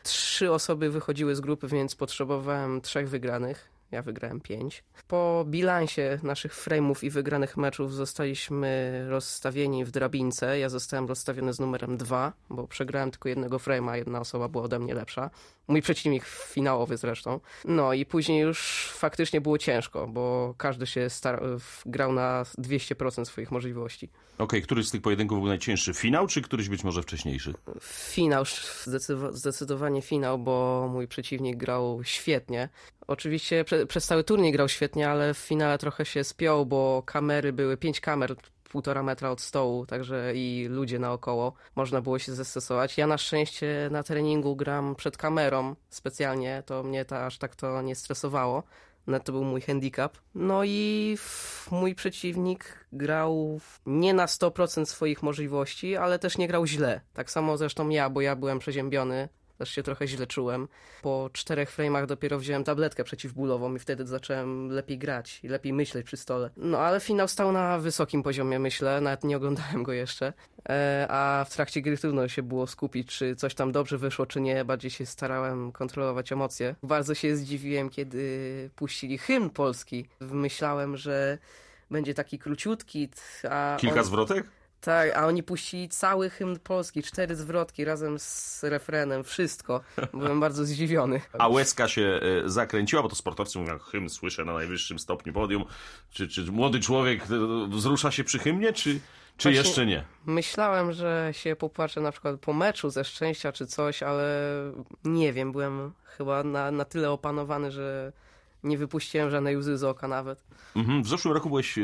3 osoby wychodziły z grupy, więc potrzebowałem 3 wygranych. Ja wygrałem 5. Po bilansie naszych frame'ów i wygranych meczów zostaliśmy rozstawieni w drabince. Ja zostałem rozstawiony z numerem 2, bo przegrałem tylko jednego frame'a, a jedna osoba była ode mnie lepsza. Mój przeciwnik finałowy zresztą. No i później już faktycznie było ciężko, bo każdy się grał na 200% swoich możliwości. Okej, któryś z tych pojedynków był najcięższy? Finał, czy któryś być może wcześniejszy? Finał, zdecydowanie finał, bo mój przeciwnik grał świetnie. Oczywiście przez cały turniej grał świetnie, ale w finale trochę się spiął, bo kamery były 5 kamer, 1,5 metra od stołu, także i ludzie naokoło. Można było się zestresować. Ja na szczęście na treningu gram przed kamerą specjalnie, to mnie aż tak to nie stresowało. To był mój handicap. No i mój przeciwnik grał nie na 100% swoich możliwości, ale też nie grał źle. Tak samo zresztą ja, bo ja byłem przeziębiony. Też się trochę źle czułem. Po 4 frame'ach dopiero wziąłem tabletkę przeciwbólową i wtedy zacząłem lepiej grać i lepiej myśleć przy stole. No ale finał stał na wysokim poziomie, myślę. Nawet nie oglądałem go jeszcze. A w trakcie gry trudno się było skupić, czy coś tam dobrze wyszło, czy nie. Bardziej się starałem kontrolować emocje. Bardzo się zdziwiłem, kiedy puścili hymn polski. Myślałem, że będzie taki króciutki. Kilka zwrotek? Tak, a oni puścili cały hymn polski, 4 zwrotki razem z refrenem, wszystko. Byłem bardzo zdziwiony. A łezka się zakręciła, bo to sportowcy mówią, hymn słyszę na najwyższym stopniu podium. Czy młody człowiek wzrusza się przy hymnie, czy jeszcze nie? Myślałem, że się popłaczę na przykład po meczu ze szczęścia czy coś, ale nie wiem, byłem chyba na tyle opanowany, że nie wypuściłem żadnej łzy z oka nawet. W zeszłym roku byłeś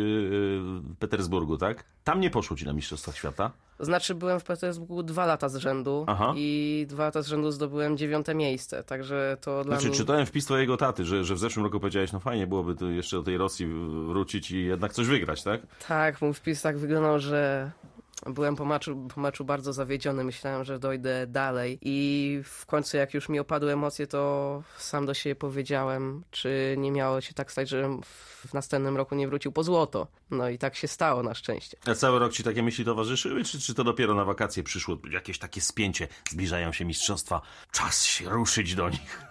w Petersburgu, tak? Tam nie poszło ci na Mistrzostwach Świata? Znaczy byłem w Petersburgu 2 lata z rzędu. I 2 lata z rzędu zdobyłem 9. miejsce, także to dla mnie... Czytałem wpis twojego taty, że w zeszłym roku powiedziałeś, no fajnie byłoby tu jeszcze do tej Rosji wrócić i jednak coś wygrać, tak? Tak, mój wpis tak wyglądał, że byłem po meczu bardzo zawiedziony, myślałem, że dojdę dalej i w końcu jak już mi opadły emocje, to sam do siebie powiedziałem, czy nie miało się tak stać, żebym w następnym roku nie wrócił po złoto. No i tak się stało na szczęście. A cały rok ci takie myśli towarzyszyły, czy to dopiero na wakacje przyszło jakieś takie spięcie, zbliżają się mistrzostwa, czas się ruszyć do nich?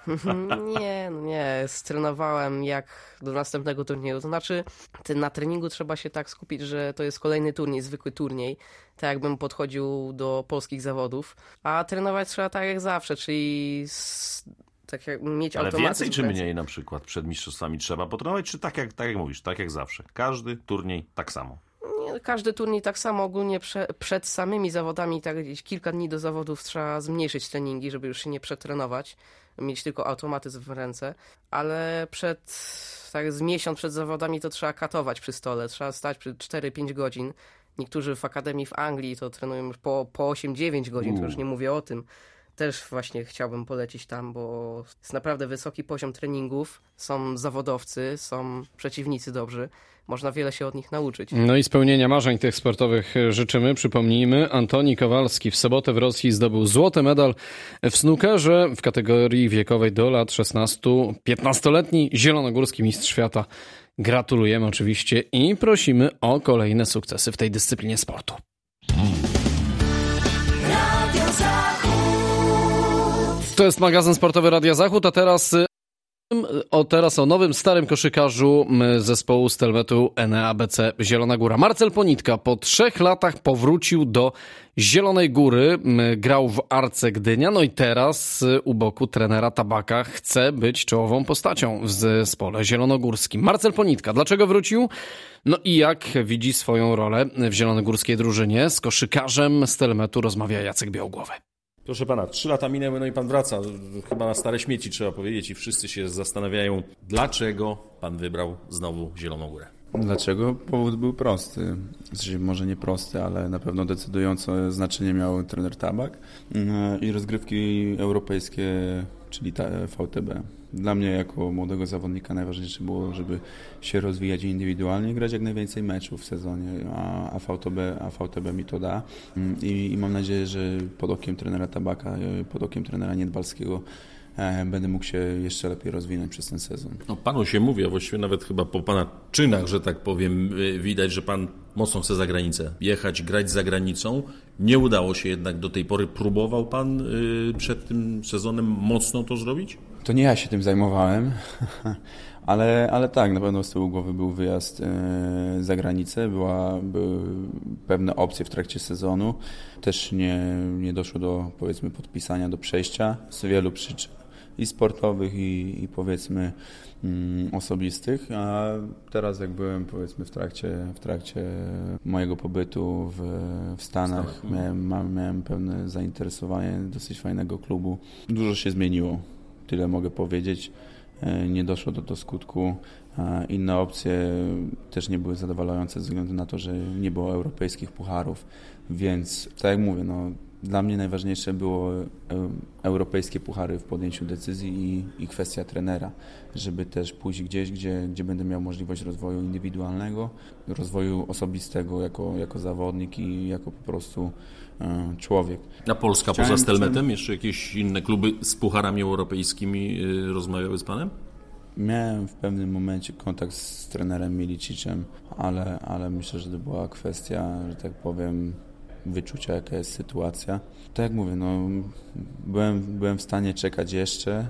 Nie, strenowałem jak do następnego turnieju, to znaczy na treningu trzeba się tak skupić, że to jest kolejny turniej, zwykły turniej, tak jakbym podchodził do polskich zawodów, a trenować trzeba tak jak zawsze, czyli tak jak mieć automatyzm. Ale więcej czy mniej na przykład przed mistrzostwami trzeba potrenować, czy tak jak mówisz, tak jak zawsze? Każdy turniej tak samo? Nie, każdy turniej tak samo, ogólnie przed samymi zawodami, tak kilka dni do zawodów trzeba zmniejszyć treningi, żeby już się nie przetrenować, mieć tylko automatyzm w ręce, ale z miesiąc przed zawodami to trzeba katować przy stole, trzeba stać przy 4-5 godzin. Niektórzy w akademii w Anglii to trenują już po 8-9 godzin, to już nie mówię o tym. Też właśnie chciałbym polecić tam, bo jest naprawdę wysoki poziom treningów, są zawodowcy, są przeciwnicy dobrzy, można wiele się od nich nauczyć. No i spełnienia marzeń tych sportowych życzymy. Przypomnijmy, Antoni Kowalski w sobotę w Rosji zdobył złoty medal w snookerze w kategorii wiekowej do lat 16. 15-letni zielonogórski mistrz świata. Gratulujemy oczywiście i prosimy o kolejne sukcesy w tej dyscyplinie sportu. To jest magazyn sportowy Radia Zachód, a teraz Teraz o nowym, starym koszykarzu zespołu Stelmetu NEABC Zielona Góra. Marcel Ponitka po 3 latach powrócił do Zielonej Góry, grał w Arce Gdynia, no i teraz u boku trenera Tabaka chce być czołową postacią w zespole zielonogórskim. Marcel Ponitka, dlaczego wrócił? No i jak widzi swoją rolę w zielonogórskiej drużynie? Z koszykarzem Stelmetu rozmawia Jacek Białgłowy. Proszę pana, 3 lata minęły, no i pan wraca. Chyba na stare śmieci trzeba powiedzieć i wszyscy się zastanawiają, dlaczego pan wybrał znowu Zieloną Górę. Dlaczego? Powód był prosty. Znaczy, może nie prosty, ale na pewno decydujące znaczenie miał trener Tabak i rozgrywki europejskie, czyli VTB. Dla mnie jako młodego zawodnika najważniejsze było, żeby się rozwijać indywidualnie, grać jak najwięcej meczów w sezonie, a VTB mi to da. I mam nadzieję, że pod okiem trenera Tabaka, pod okiem trenera Niedbalskiego będę mógł się jeszcze lepiej rozwinąć przez ten sezon. No, panu się mówi, a właściwie nawet chyba po pana czynach, że tak powiem, widać, że pan mocno chce za granicę jechać, grać za granicą. Nie udało się jednak do tej pory. Próbował pan przed tym sezonem mocno to zrobić? To nie ja się tym zajmowałem, ale tak, na pewno z tyłu głowy był wyjazd za granicę, były pewne opcje w trakcie sezonu. Też nie doszło do, powiedzmy, podpisania, do przejścia z wielu przyczyn i sportowych, i powiedzmy osobistych, a teraz jak byłem, powiedzmy, w trakcie mojego pobytu w Stanach, miałem pewne zainteresowanie dosyć fajnego klubu. Dużo się zmieniło, tyle mogę powiedzieć. Nie doszło do skutku. Inne opcje też nie były zadowalające ze względu na to, że nie było europejskich pucharów, więc tak jak mówię, no, dla mnie najważniejsze było europejskie puchary w podjęciu decyzji i kwestia trenera, żeby też pójść gdzieś, gdzie będę miał możliwość rozwoju indywidualnego, rozwoju osobistego jako zawodnik i jako po prostu człowiek. A Polska poza Stelmetem? Jeszcze jakieś inne kluby z pucharami europejskimi rozmawiały z panem? Miałem w pewnym momencie kontakt z trenerem Miliciczem, ale myślę, że to była kwestia, że tak powiem, wyczucia, jaka jest sytuacja. Tak jak mówię, no, byłem w stanie czekać jeszcze,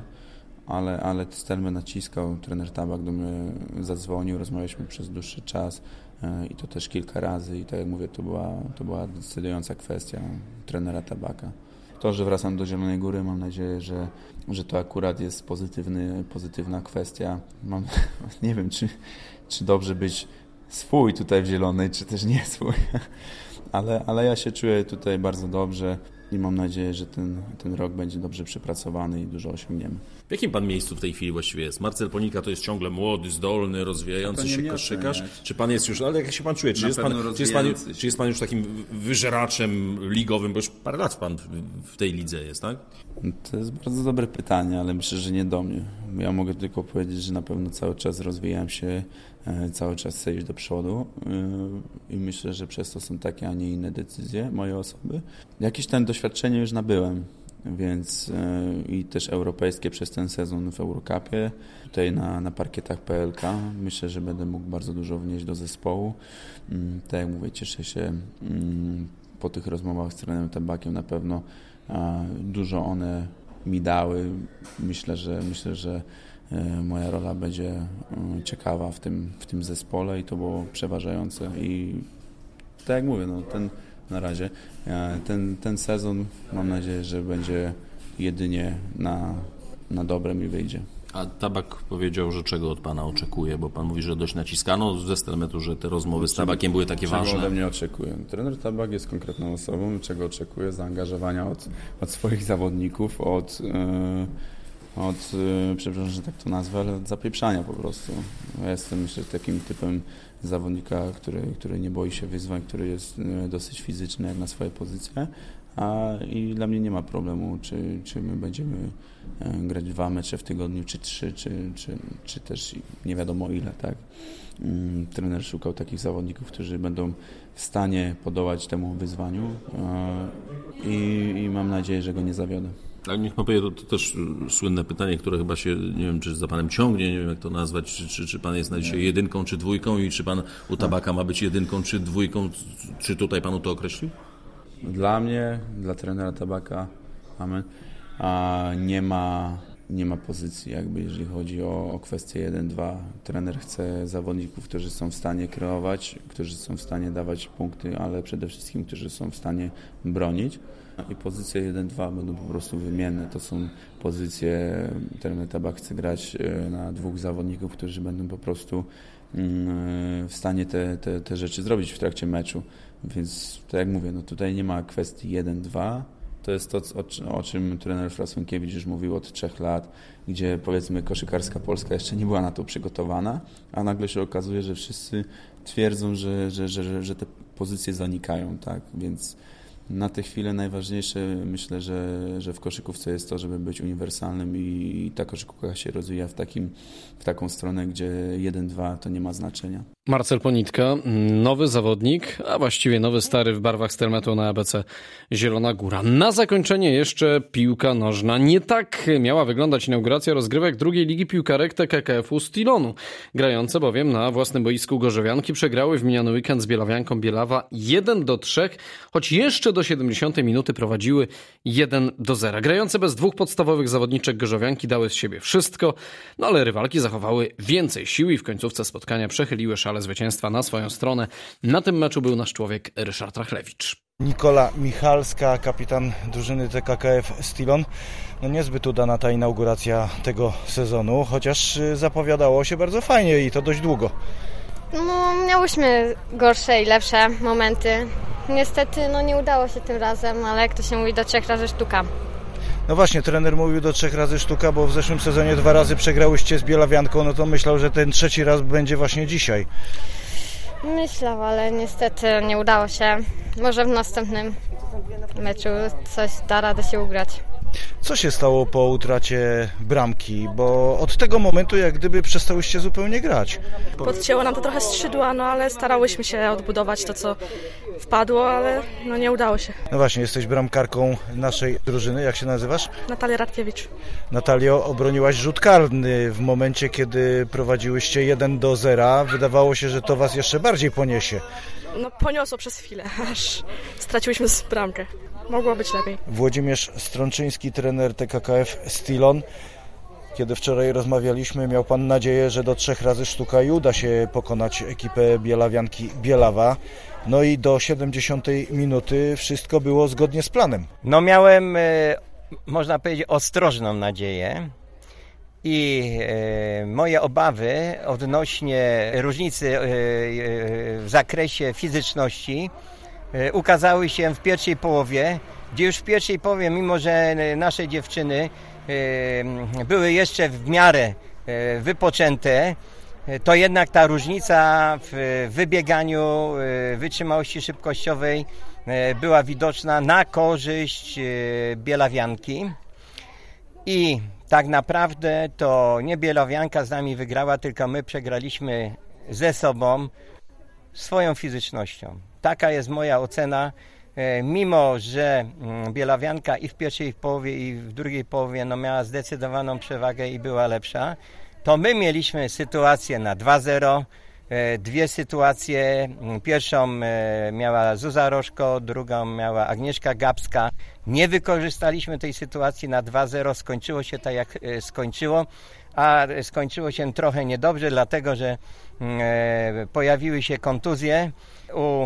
ale Stelmet naciskał, trener Tabak do mnie zadzwonił, rozmawialiśmy przez dłuższy czas i to też kilka razy i tak jak mówię, to była decydująca kwestia trenera Tabaka. To, że wracam do Zielonej Góry, mam nadzieję, że to akurat jest pozytywna kwestia. Nie wiem, czy dobrze być swój tutaj w Zielonej, czy też nie swój. Ale ja się czuję tutaj bardzo dobrze i mam nadzieję, że ten rok będzie dobrze przepracowany i dużo osiągniemy. W jakim pan miejscu w tej chwili właściwie jest? Marcel Ponitka to jest ciągle młody, zdolny, rozwijający się koszykarz. Czy pan jest już, ale jak się pan czuje? Czy jest pan już takim wyżeraczem ligowym, bo już parę lat pan w tej lidze jest, tak? To jest bardzo dobre pytanie, ale myślę, że nie do mnie. Ja mogę tylko powiedzieć, że na pewno cały czas rozwijam się, cały czas chcę iść do przodu i myślę, że przez to są takie, a nie inne decyzje mojej osoby. Jakieś tam doświadczenie już nabyłem, więc i też europejskie przez ten sezon w Eurocupie, tutaj na parkietach PLK. Myślę, że będę mógł bardzo dużo wnieść do zespołu. Tak jak mówię, cieszę się po tych rozmowach z trenerem Tabakiem, na pewno dużo one mi dały. Myślę, że moja rola będzie ciekawa w tym zespole i to było przeważające i tak jak mówię, no na razie ten sezon mam nadzieję, że będzie jedynie na dobre mi wyjdzie. A Tabak powiedział, że czego od pana oczekuje, bo pan mówi, że dość naciskano ze Stelmetu, że te rozmowy z Tabakiem były takie ważne. Czego ode mnie oczekuje? Trener Tabak jest konkretną osobą, czego oczekuje? Zaangażowania od swoich zawodników, przepraszam, że tak to nazwę, ale od zapieprzania po prostu. Ja jestem, myślę, takim typem zawodnika, który nie boi się wyzwań, który jest dosyć fizyczny jak na swoje pozycje, i dla mnie nie ma problemu, czy my będziemy grać 2 mecze w tygodniu, czy 3, czy też nie wiadomo ile, tak. Trener szukał takich zawodników, którzy będą w stanie podołać temu wyzwaniu i mam nadzieję, że go nie zawiodę. Ale niech pan powie, to też słynne pytanie, które chyba się, nie wiem, czy za panem ciągnie, nie wiem jak to nazwać, czy pan jest na dzisiaj 1 czy 2 i czy pan u Tabaka ma być 1 czy 2, czy tutaj panu to określił? Dla mnie, dla trenera Tabaka, amen, nie ma nie ma pozycji jakby, jeżeli chodzi o kwestię 1-2. Trener chce zawodników, którzy są w stanie kreować, którzy są w stanie dawać punkty, ale przede wszystkim, którzy są w stanie bronić. I pozycje 1-2 będą po prostu wymienne. To są pozycje, trener Tabak chce grać na 2 zawodników, którzy będą po prostu w stanie te rzeczy zrobić w trakcie meczu. Więc tak jak mówię, no tutaj nie ma kwestii 1-2. To jest to, o czym trener Frasłynkiewicz już mówił od 3 lat, gdzie powiedzmy koszykarska Polska jeszcze nie była na to przygotowana, a nagle się okazuje, że wszyscy twierdzą, że te pozycje zanikają, tak? Więc na tę chwilę najważniejsze myślę, że w koszykówce jest to, żeby być uniwersalnym i ta koszykówka się rozwija w taką stronę, gdzie 1-2 to nie ma znaczenia. Marcel Ponitka, nowy zawodnik, a właściwie nowy stary w barwach Stelmetu na ABC Zielona Góra. Na zakończenie jeszcze piłka nożna. Nie tak miała wyglądać inauguracja rozgrywek drugiej ligi piłkarek TKKF-u Stilonu. Grające bowiem na własnym boisku Gorzowianki przegrały w miniony weekend z Bielawianką Bielawa 1-3, choć jeszcze do 70 minuty prowadziły 1-0. Grające bez 2 podstawowych zawodniczek Gorzowianki dały z siebie wszystko, no ale rywalki zachowały więcej sił i w końcówce spotkania przechyliły szale zwycięstwa na swoją stronę. Na tym meczu był nasz człowiek Ryszard Rachlewicz. Nikola Michalska, kapitan drużyny TKKF Stilon. No niezbyt udana ta inauguracja tego sezonu, chociaż zapowiadało się bardzo fajnie i to dość długo. No, miałyśmy gorsze i lepsze momenty. Niestety nie udało się tym razem, ale jak to się mówi, do 3 razy sztuka. No właśnie, trener mówił do 3 razy sztuka, bo w zeszłym sezonie 2 razy przegrałyście z Bielawianką, no to myślał, że ten 3. raz będzie właśnie dzisiaj. Myślał, ale niestety nie udało się. Może w następnym meczu coś da radę się ugrać. Co się stało po utracie bramki? Bo od tego momentu jak gdyby przestałyście zupełnie grać. Podcięło nam to trochę skrzydła, ale starałyśmy się odbudować to, co wpadło, ale nie udało się. No właśnie, jesteś bramkarką naszej drużyny. Jak się nazywasz? Natalia Radkiewicz. Natalio, obroniłaś rzut karny w momencie, kiedy prowadziłyście 1-0. Wydawało się, że to was jeszcze bardziej poniesie. Poniosło przez chwilę, aż straciłyśmy bramkę. Mogło być lepiej. Włodzimierz Strączyński, trener TKKF Stilon. Kiedy wczoraj rozmawialiśmy, miał pan nadzieję, że do 3 razy sztuka i uda się pokonać ekipę Bielawianki Bielawa. No i do 70 minuty wszystko było zgodnie z planem. Miałem, można powiedzieć, ostrożną nadzieję i moje obawy odnośnie różnicy w zakresie fizyczności ukazały się w pierwszej połowie, gdzie już w pierwszej połowie, mimo że nasze dziewczyny były jeszcze w miarę wypoczęte, to jednak ta różnica w wybieganiu, wytrzymałości szybkościowej była widoczna na korzyść Bielawianki. I tak naprawdę to nie Bielawianka z nami wygrała, tylko my przegraliśmy ze sobą swoją fizycznością. Taka jest moja ocena, mimo że Bielawianka i w pierwszej połowie i w drugiej połowie miała zdecydowaną przewagę i była lepsza, to my mieliśmy sytuację na 2-0, 2 sytuacje. Pierwszą miała Zuza Rożko, drugą miała Agnieszka Gabska. Nie wykorzystaliśmy tej sytuacji na 2-0, skończyło się tak jak skończyło, a skończyło się trochę niedobrze, dlatego że pojawiły się kontuzje u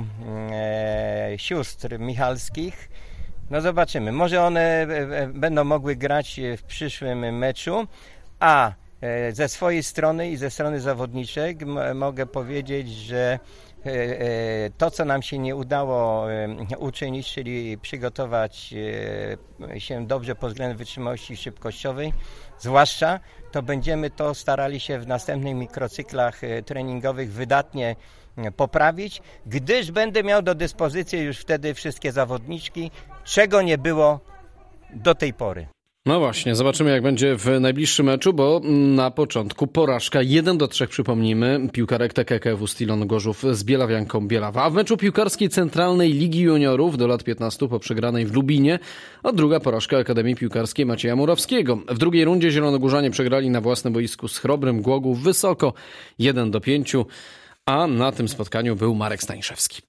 sióstr Michalskich. Zobaczymy, może one będą mogły grać w przyszłym meczu, a ze swojej strony i ze strony zawodniczek mogę powiedzieć, że to, co nam się nie udało uczynić, czyli przygotować się dobrze pod względem wytrzymałości szybkościowej, zwłaszcza, to będziemy to starali się w następnych mikrocyklach treningowych wydatnie poprawić, gdyż będę miał do dyspozycji już wtedy wszystkie zawodniczki, czego nie było do tej pory. No właśnie, zobaczymy jak będzie w najbliższym meczu, bo na początku porażka 1-3, przypomnijmy, piłkarek TKKF Stilon Gorzów z Bielawianką Bielawa. A w meczu piłkarskiej Centralnej Ligi Juniorów do lat 15 po przegranej w Lubinie, a druga porażka Akademii Piłkarskiej Macieja Murawskiego. W drugiej rundzie zielonogórzanie przegrali na własnym boisku z Chrobrym Głogów wysoko 1-5, a na tym spotkaniu był Marek Staniszewski.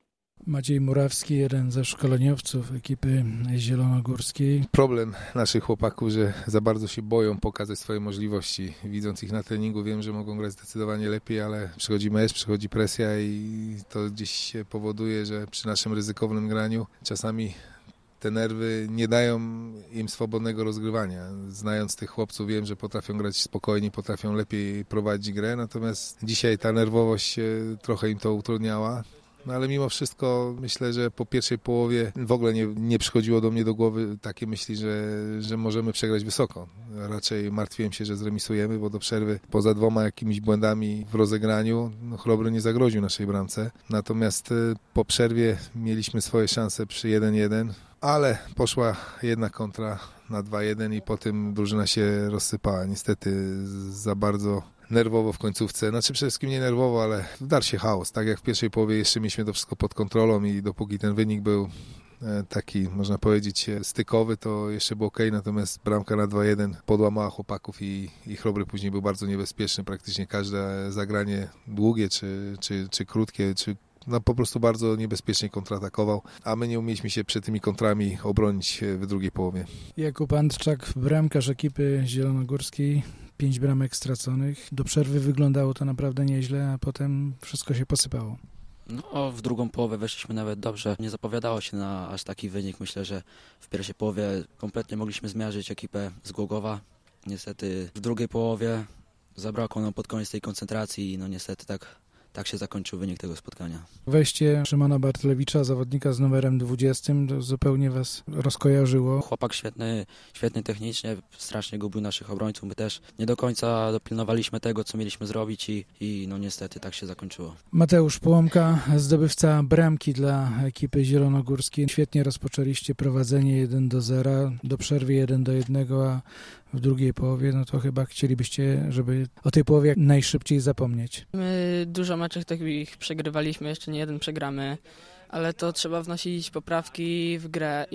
Maciej Murawski, jeden ze szkoleniowców ekipy zielonogórskiej. Problem naszych chłopaków, że za bardzo się boją pokazać swoje możliwości. Widząc ich na treningu, wiem, że mogą grać zdecydowanie lepiej, ale przychodzi mecz, przychodzi presja i to gdzieś się powoduje, że przy naszym ryzykownym graniu czasami te nerwy nie dają im swobodnego rozgrywania. Znając tych chłopców, wiem, że potrafią grać spokojnie, potrafią lepiej prowadzić grę, natomiast dzisiaj ta nerwowość trochę im to utrudniała. No ale mimo wszystko myślę, że po pierwszej połowie w ogóle nie przychodziło do mnie do głowy takie myśli, że możemy przegrać wysoko. Raczej martwiłem się, że zremisujemy, bo do przerwy poza 2 jakimiś błędami w rozegraniu Chrobry nie zagroził naszej bramce. Natomiast po przerwie mieliśmy swoje szanse przy 1-1, ale poszła jedna kontra na 2-1 i po tym drużyna się rozsypała. Niestety za bardzo nerwowo w końcówce, przede wszystkim nie nerwowo, ale wdarł się chaos. Tak jak w pierwszej połowie jeszcze mieliśmy to wszystko pod kontrolą i dopóki ten wynik był taki, można powiedzieć, stykowy, to jeszcze było okej, natomiast bramka na 2-1 podłamała chłopaków i Chrobry później był bardzo niebezpieczny. Praktycznie każde zagranie długie czy krótkie, po prostu bardzo niebezpiecznie kontratakował, a my nie umieliśmy się przed tymi kontrami obronić w drugiej połowie. Jakub Andczak, bramkarz ekipy zielonogórskiej, 5 bramek straconych. Do przerwy wyglądało to naprawdę nieźle, a potem wszystko się posypało. No, w drugą połowę weszliśmy nawet dobrze. Nie zapowiadało się na aż taki wynik. Myślę, że w pierwszej połowie kompletnie mogliśmy zmiażdżyć ekipę z Głogowa. Niestety w drugiej połowie zabrakło nam pod koniec tej koncentracji i niestety tak się zakończył wynik tego spotkania. Wejście Szymona Bartlewicza, zawodnika z numerem 20, to zupełnie was rozkojarzyło. Chłopak świetny technicznie, strasznie gubił naszych obrońców. My też nie do końca dopilnowaliśmy tego, co mieliśmy zrobić i niestety tak się zakończyło. Mateusz Połomka, zdobywca bramki dla ekipy zielonogórskiej. Świetnie rozpoczęliście prowadzenie 1-0, do przerwy 1-1, a w drugiej połowie, to chyba chcielibyście, żeby o tej połowie jak najszybciej zapomnieć. My dużo meczów takich przegrywaliśmy, jeszcze nie jeden przegramy, ale to trzeba wnosić poprawki w grę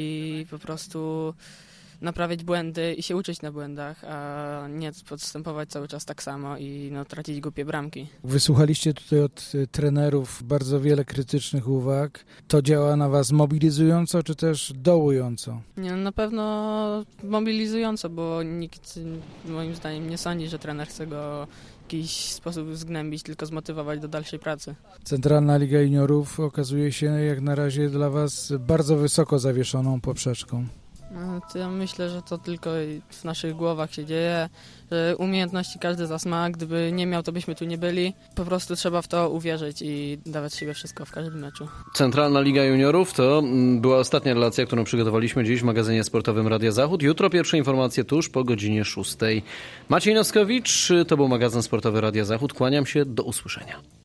i po prostu naprawiać błędy i się uczyć na błędach, a nie podstępować cały czas tak samo i tracić głupie bramki. Wysłuchaliście tutaj od trenerów bardzo wiele krytycznych uwag. To działa na was mobilizująco, czy też dołująco? Nie, na pewno mobilizująco, bo nikt moim zdaniem nie sądzi, że trener chce go w jakiś sposób zgnębić, tylko zmotywować do dalszej pracy. Centralna Liga Juniorów okazuje się jak na razie dla was bardzo wysoko zawieszoną poprzeczką. To ja myślę, że to tylko w naszych głowach się dzieje, że umiejętności każdy z nas ma, gdyby nie miał, to byśmy tu nie byli. Po prostu trzeba w to uwierzyć i dawać siebie wszystko w każdym meczu. Centralna Liga Juniorów to była ostatnia relacja, którą przygotowaliśmy dziś w magazynie sportowym Radia Zachód. Jutro pierwsze informacje tuż po godzinie 6. Maciej Noskowicz, to był magazyn sportowy Radia Zachód. Kłaniam się, do usłyszenia.